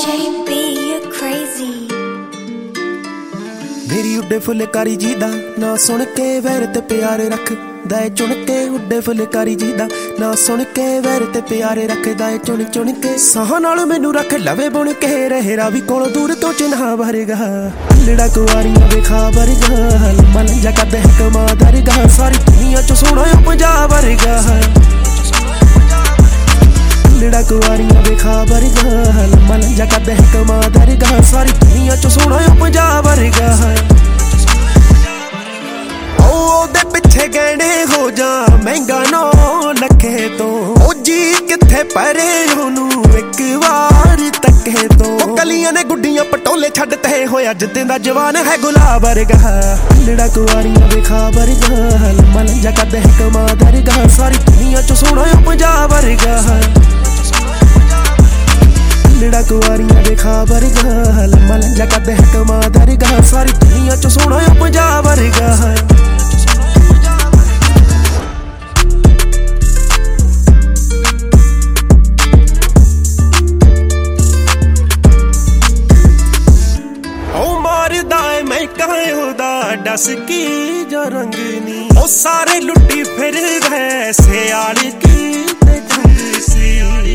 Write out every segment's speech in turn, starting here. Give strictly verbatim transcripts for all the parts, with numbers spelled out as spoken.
मेरी उड्डे फुलकारी जी दा ना सुन के वैर ते प्यार रख दाए चुन के उड्डे फुलकारी जी दा ना सुन के वैर ते प्यार रख दाए चुन चुन के साह नाल मैनू रख लवे बुन के रहेरा भी कोलों दूर तो चिन्हा भरगा लड़ा कुआरियां वेखा वरगा लम्मा लंजा कद है कमा दरगा सारी दुनिया च सोहना पंजाब वरगा लड़ा कुआरियां वेखा वरगा लम्मा लंजा कद है कमा दरगा सारी दुनिया च सोहना पंजाब वरगा ओदे पिछे गहने हो जा महंगा नौ लखे तो ओ जी किथे परे ओनू एक बार तके तो गलियां ने गुड्डियां पटोले छड्डते होया जिद्दां दा जवान है गुलाब वरगा लड़ा कुआरियां वेखा वरगा लम्मा लंजा कद है कमा दरगा सारी दुनिया च सोहना पंजाब वरगा लड़ा कुआरियां वेखा वरगा लम्मा लंजा कद है कमा दरगा सारी दुनिया च सोहना पंजाब वरगा दस की जो रंगनी ओ सारे लुटी फिर गए सियाल की ते जंग सी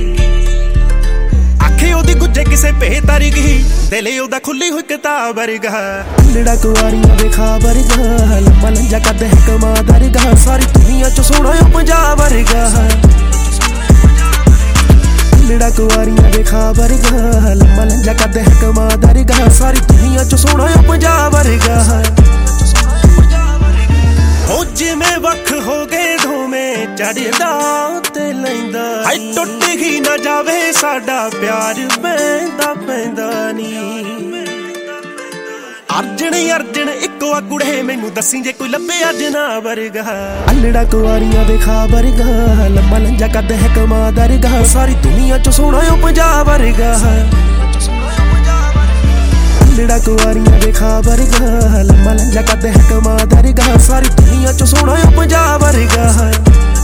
आखे ओदी गुज्जे किसे बेहतरी गई दिल ओदा खुली हुई किताब वरगा लड़ा कुआरियां वेखा वरगा लम्मा लंजा कद है कमा दरगा सारी दुनिया च सोहना पंजाब वरगा लड़ा कुआरियां वेखा वरगा लम्मा लंजा कद है कमा दरगा सारी दुनिया च सोहना पंजाब वरगा हो जिमें वख हो गए धोमें चढ़दा ते लैंदा हाय टुट ही ना जावे साडा प्यार पैंदा पैंदा नी अर्जन अर्जन इको आ कुड़े मैनू दसी जे कोई लभे अज ना वरगा लड़ा कुआरियां वेखा वरगा लम्मा लंजा कद है कमा दरगा सारी दुनिया च सोहना पंजाब वरगा लड़ा कुआरियां वेखा वरगा लम्मा लंजा कद है कमा दरगा सारी दुनिया च सोहना पंजाब वरगा।